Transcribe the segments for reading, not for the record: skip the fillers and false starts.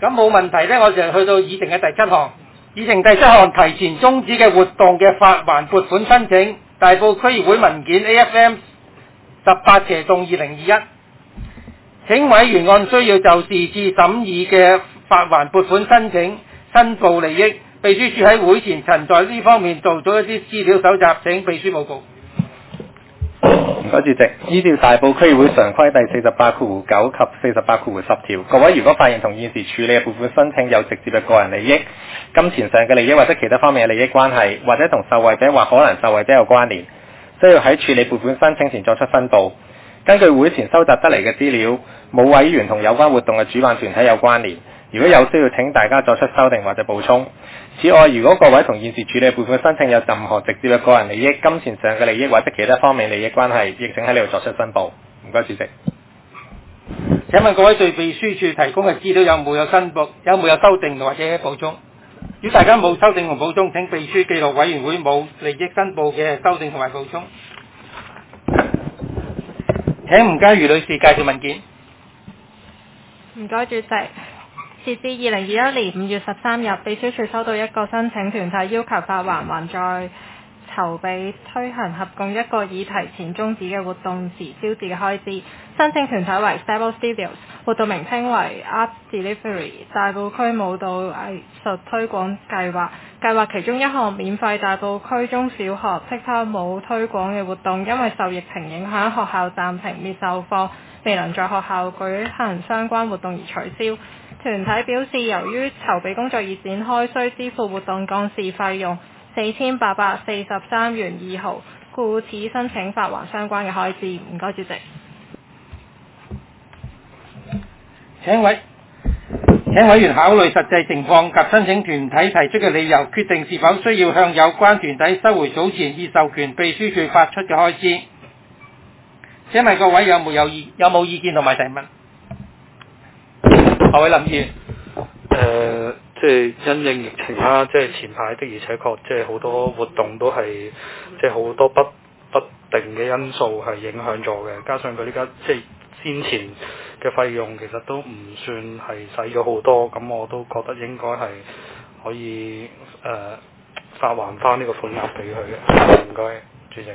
咁冇問題呢，我就去到議程嘅第7項。議程第7項提前終止嘅活動嘅發還撥款申請，大埔區議會文件 AFM18/2021。請委員按需要就時次審議嘅發還撥款申請申報利益。秘書處喺會前曾在呢方面做咗一啲資料搜集，請秘書報告。 唔該主席，依照大埔區議會常規第48.9及48.10條，各位如果發現同現時處理嘅撥款申請有直接嘅個人利益、金錢上嘅利益或者其他方面嘅利益關係，或者同受惠者或可能受惠者有關聯，需要喺處理撥款申請前作出申報。根據會前收集得嚟嘅資料，冇委員同有關活動嘅主辦團體有關聯。如果有需要，請大家作出修訂或者補充。此外，如果各位同現時處理撥款申請有任何直接嘅個人利益、金錢上嘅利益或者其他方面利益關係，亦請喺呢度作出申報。唔該，主席。 請問各位對秘書處提供嘅資料有冇有修訂或者補充？如果大家冇修訂同補充，請秘書記錄委員會冇利益申報嘅修訂同埋補充。請吳嘉瑜女士介紹文件。 唔該，主席。截至2021年5月13日，秘書處收到一個申請團體要求發還還在籌備推行合共一個已提前終止嘅活動時招致嘅開支。申請團體為 Stable Studios， 活動名稱為 Art Delivery 大埔區舞蹈藝術推廣計劃。計劃其中一項免費大埔區中小學踢踏舞推廣嘅活動，因為受疫情影響，學校暫停未授課，未能在學校舉行相關活動而取消。團體表示，由於籌備工作已展開，需支付活動幹事費用4843元2毫，故此申請發還相關嘅開支。唔該，主席。 請委員考慮實際情況及申請團體提出嘅理由，決定是否需要向有關團體收回早前已授權秘書處發出嘅開支。請問各位有冇意見同埋提問？何偉林議員。 即係因應疫情啦，即係前排的而且確，即係好多活動都係即係好多不定嘅因素係影響咗嘅，加上佢呢家即係先前嘅費用其實都唔算係使咗好多，咁我都覺得應該係可以發還翻呢個款額俾佢嘅。唔該，主席。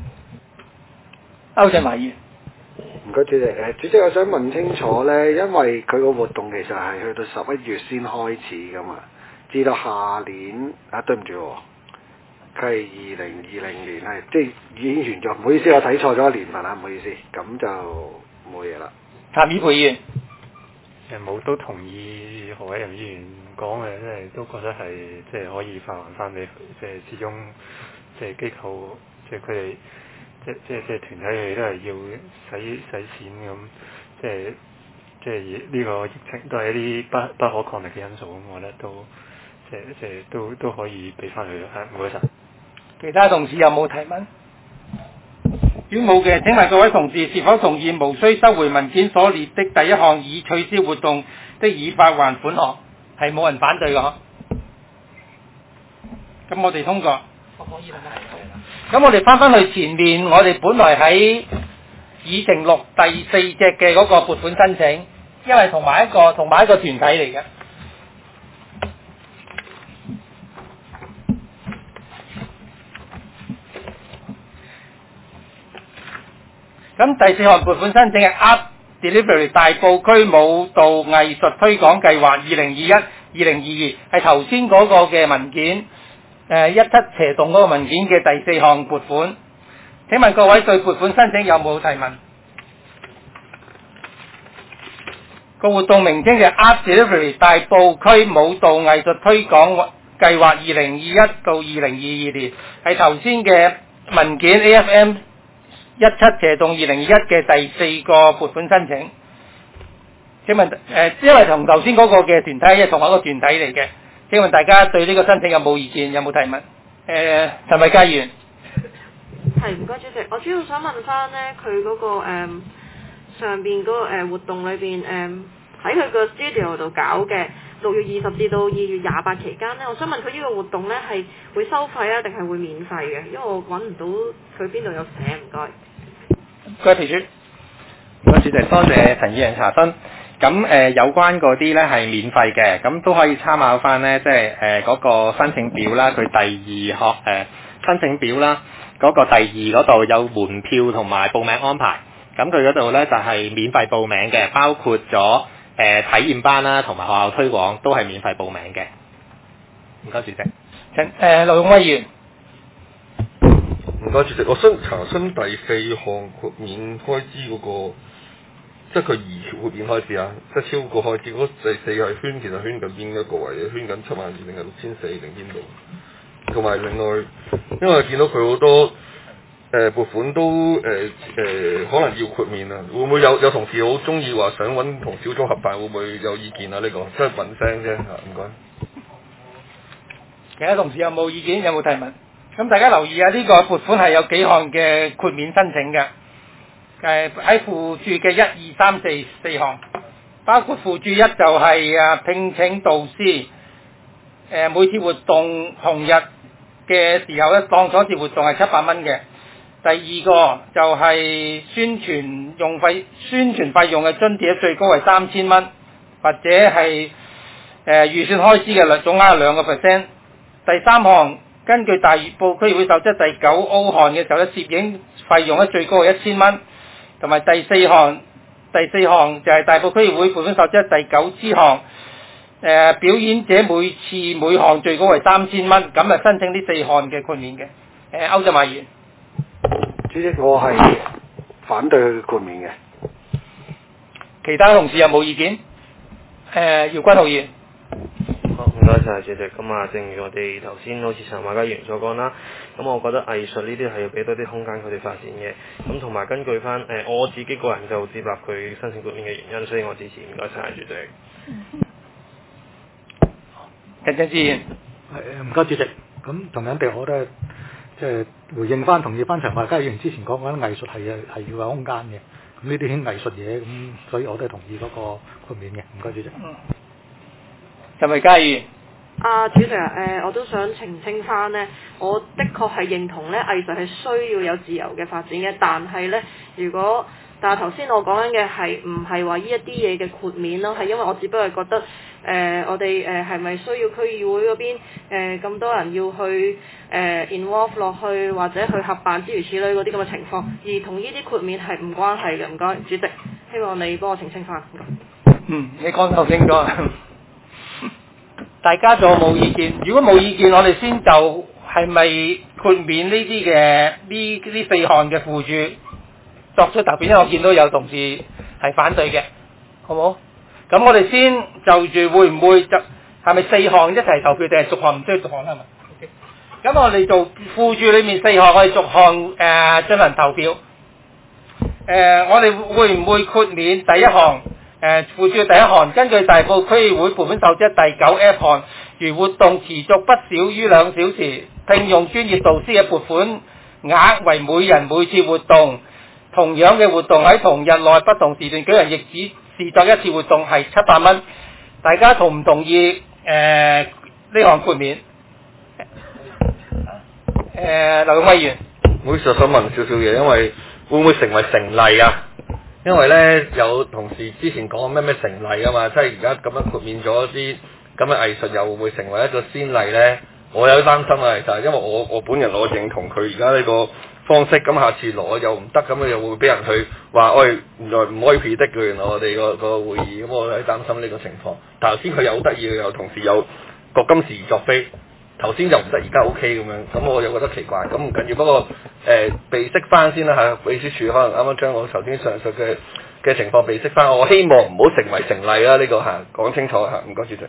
歐振華議員。 唔該，主席。主席，我想問清楚呢，因為佢個活動其實係去到11月先開始噶嘛，至到下年對唔住喎，佢係2020年係即係已經完咗，唔好意思，我睇錯咗年份啊，唔好意思，咁就冇嘢啦。 譚以培議員。 我都同意何偉仁議員講嘅，即係都覺得係即係可以發還翻俾佢，即係始終即係機構，即係佢哋。即係團體佢哋都係要使錢咁，即係呢個疫情都係一啲不可抗力嘅因素，咁我覺得都可以俾翻佢。唔該晒。 其他同事有冇提問？如果冇嘅，請問各位同事是否同意無需收回文件所列的第一項已取消活動的已發還款項？係冇人反對嘅嗬。咁我哋通過。可以啦。咁我哋翻去前面，我哋本來喺議程錄第4隻嘅嗰個撥款申請，因為同埋一個團體嚟嘅。咁第4項撥款申請係 Art Delivery 大埔區舞蹈藝術推廣計劃2021-2022，係頭先嗰個嘅文件。17斜棟嗰個文件嘅第4項撥款，請問各位對撥款申請有冇提問？個活動名稱就係 Art Delivery 大埔區舞蹈藝術推廣計劃2021-2022年，係頭先嘅文件 AFM 17斜棟2021嘅第4個撥款申請。請問因為同頭先嗰個嘅團體係同一個團體嚟嘅。請問大家對呢個申請有冇意見？有冇提問？陳慧嘉議員。 係，唔該主席，我主要想問翻呢，佢嗰個上邊嗰個活動裏邊喺佢個 studio 度搞嘅6月20至到2月28期間呢，我想問佢呢個活動呢係會收費啊，定係會免費嘅？因為我揾唔到佢邊度有寫，唔該。 各位秘書。 唔該主席，多謝陳議員查詢。咁咁有關嗰啲咧係免費嘅，咁都可以參考翻咧，即係嗰個申請表啦，佢第二項申請表啦，嗰個第二嗰度有門票同埋報名安排，咁佢嗰度咧就係免費報名嘅，包括咗體驗班啦，同埋學校推廣都係免費報名嘅。唔該主席。 請劉勇威議員。 唔該主席，我想查詢第4項豁免開支嗰個，即係佢擬豁免開支啊，即係超過開支嗰第4係其實圈緊邊一個位嘅？圈緊72000定係6400定邊度？同埋另外，因為見到佢好多撥款都可能要豁免啊，會唔會有同事好中意話想揾同小組合辦，會唔會有意見啊？呢個即係問聲啫嚇，唔該。 其他同事有冇意見？有冇提問？咁大家留意下呢個撥款係有幾項嘅豁免申請嘅，喺附注嘅1、2、3、4項，包括附注1就係聘請導師，每次活動同日嘅時候咧，當咗次活動係700蚊嘅。第二個就係宣傳費用嘅津貼最高係3000蚊，或者係預算開支嘅總額2%。第三項，根據大埔區議會守則第9O 項嘅時候咧，攝影費用咧最高係1000蚊，同埋第四項就係大埔區議會撥款守則第9支項，表演者每項最高係3000蚊，咁啊申請呢4項嘅豁免嘅。歐振華議員。 主席，我係反對佢豁免嘅。 其他同事有冇意見？姚君豪議員。 好，唔該晒主席。咁啊，正如我哋頭先好似陳馬嘉議員所講啦，咁我覺得藝術呢啲係要俾多啲空間佢哋發展嘅。咁同埋根據翻我自己個人就接納佢申請豁免嘅原因，所以我支持。唔該晒主席。 陳振志議員。 唔該主席。咁同樣地，我都係即係回應翻同意翻陳馬嘉議員之前講緊藝術係要有空間嘅。咁呢啲輕藝術嘢，咁所以我都係同意嗰個豁免嘅。唔該主席。 陳維嘉議員。 主席我都想澄清翻呢，我的確係認同呢藝術係需要有自由嘅發展嘅，但係呢，但係頭先我講緊嘅係唔係話呢一啲嘢嘅豁免咯，係因為我只不過係覺得我哋係咪需要區議會嗰邊咁多人要去involve 落去或者去合辦諸如此類嗰啲咁嘅情況，而同呢啲豁免係唔關係嘅。唔該，主席，希望你幫我澄清翻。 你講得好清楚。大家仲有冇意見？如果冇意見，我哋先就係咪豁免呢啲嘅呢4項嘅附注作出投票，因為我見到有同事係反對嘅，好冇？咁我哋先就住會唔會就係咪4項一齊投票，定係逐項唔需要逐項啦？係咪？咁我哋做附注裏面4項，我哋逐項進行投票。我哋會唔會豁免第一項？附注第一項，根據大埔區議會撥款守則第9F 項，如活動持續不少於2小時，聘用專業導師嘅撥款額為每人每次活動，同樣嘅活動喺同日內不同時段舉行，亦只視作一次活動係700蚊。大家同唔同意呢項豁免？劉永威議員。 唔好意思，想問少少嘢，因為會唔會成為成例啊？因為咧有同事之前講咩成例啊嘛，即係而家咁樣豁免咗啲咁嘅藝術，又會唔會成為一個先例咧？我有啲擔心啊，其實因為我本人我認同佢而家呢個方式，咁下次攞又唔得，咁又會俾人去話，原來唔可以 predict嘅，原來我哋個會議，咁我有啲擔心呢個情況。頭先佢又好得意，有同事有覺今時而作非。頭先就唔得，而家 OK 咁樣，咁我又覺得奇怪，咁唔緊要。不過備釋翻先啦嚇，秘書處可能啱啱將我頭先上述嘅情況備釋翻，我希望唔好成為成例啦，呢個嚇講清楚嚇，唔該主席。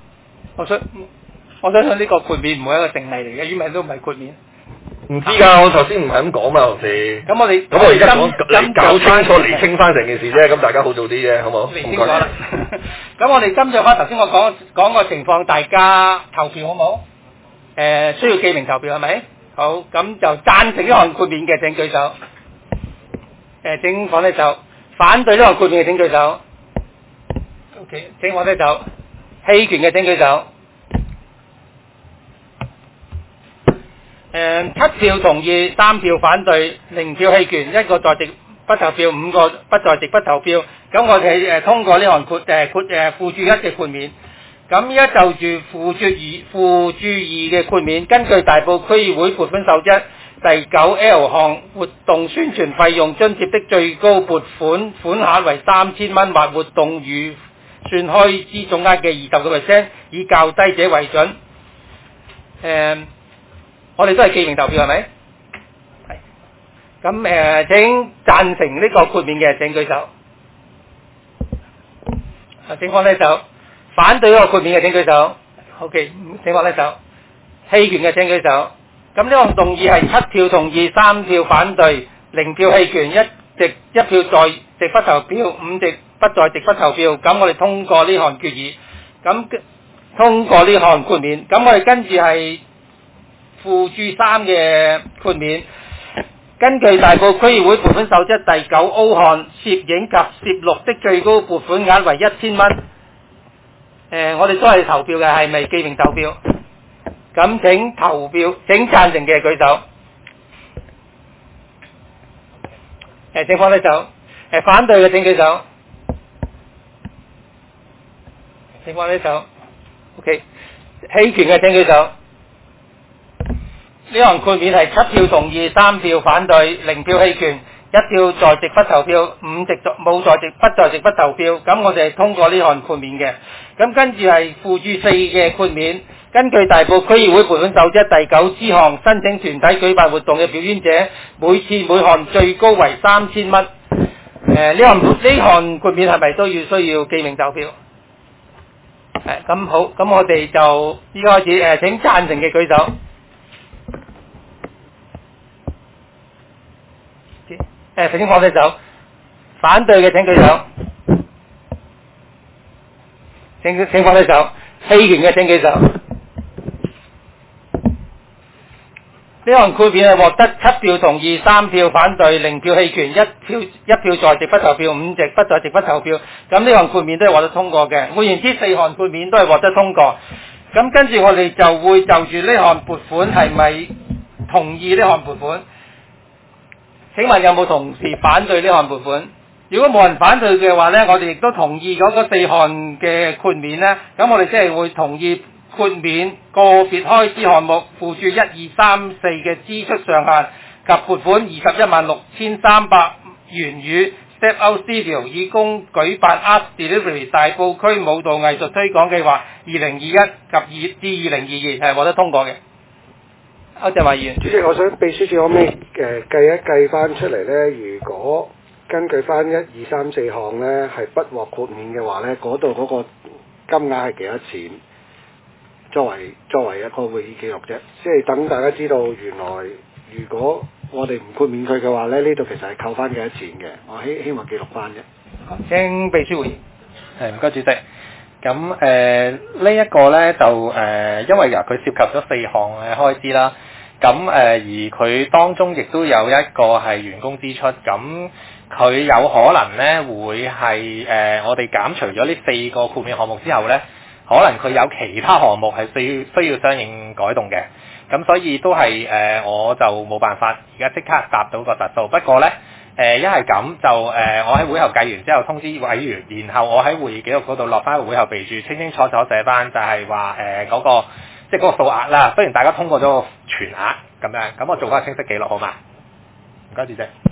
我相信呢個豁免唔會係一個成例嚟嘅，語名都唔係豁免。 唔知㗎，我頭先唔係咁講嘛，同事。咁我而家講搞清楚釐清翻成件事啫，咁大家好做啲啫，好唔好？ 釐清咗啦。咁我哋針對翻頭先我講個情況，大家投票好唔好？需要記名投票係咪？好，咁就贊成呢項豁免嘅請舉手。請放低手。反對呢項豁免嘅請舉手。OK， 請放低手。棄權嘅請舉手。7票同意，3票反對，0票棄權，1個在席不投票，5個不在席不投票。咁我哋通過呢項附注1嘅豁免。咁依家就住附注2嘅豁免，根據大埔區議會撥款守則第 9L 項活動宣傳費用津貼的最高撥款款額為3000蚊或活動預算開支總額嘅20%，以較低者為準。我哋都係記名投票係咪？係。咁請贊成呢個豁免嘅請舉手。請放低手。反對嗰個豁免嘅請舉手。OK， 請放低手。棄權嘅請舉手。咁呢項動議係7票同意、3票反對、0票棄權、1票在席不投票、5席不在席不投票。咁我哋通過呢項決議。咁通過呢項豁免。咁我哋跟住係附注3嘅豁免。根據大埔區議會撥款守則第 9O 項，攝影及攝錄的最高撥款額為1000蚊。我哋都係投票嘅，係咪記名投票？咁請投票，請贊成嘅舉手。請放低手。反對嘅請舉手。請放低手。OK。棄權嘅請舉手。呢項豁免係7票同意、3票反對、0票棄權、1票在席不投票、5席冇在席不在席不投票。咁我哋係通過呢項豁免嘅。咁跟住係附注4嘅豁免。根據大埔區議會撥款守則第9支項，申請團體舉辦活動嘅表演者，每次每項最高為3000蚊。呢項豁免係咪都需要記名投票？咁好，咁我哋就依家開始請贊成嘅舉手。請放低手。反對嘅請舉手。請放低手。棄權嘅請舉手。呢項豁免係獲得7票同意、3票反對、0票棄權、1票在席不投票、5席不在席不投票。咁呢項豁免都係獲得通過嘅。換言之，4項豁免都係獲得通過。咁跟住我哋就會就住呢項撥款係咪同意呢項撥款？請問有冇同事反對呢項撥款？如果冇人反對嘅話呢，我哋亦都同意嗰4項嘅豁免呢。咁我哋即係會同意豁免個別開支項目附注1、2、3、4嘅支出上限及撥款216300元予 Step Out Studio 以供舉辦 Art Delivery 大埔區舞蹈藝術推廣計劃2021至2022係獲得通過嘅。歐振華議員， 主席，我想秘書處可唔可以計一計翻出嚟呢？如果根據翻1、2、3、4項呢係不獲豁免嘅話呢，嗰度嗰個金額係幾多錢？作為一個會議記錄啫，即係等大家知道原來如果我哋唔豁免佢嘅話呢，呢度其實係扣翻幾多錢嘅。我希望記錄翻啫。 請秘書回應。 唔該主席。咁呢一個呢，就因為佢涉及咗4項嘅開支啦。咁而佢當中亦都有一個係員工支出，咁佢有可能呢會係我哋減除咗呢4個豁免項目之後呢，可能佢有其他項目係需要相應改動嘅。咁所以都係我就冇辦法而家即刻答到個實數。不過呢，一係咁就我喺會後計完之後通知委員，然後我喺會議記錄嗰度落翻個會後備註，清清楚楚寫翻就係話嗰個即係嗰個數額啦。雖然大家通過咗個全額咁樣，咁我做翻清晰記錄好嘛？唔該主席。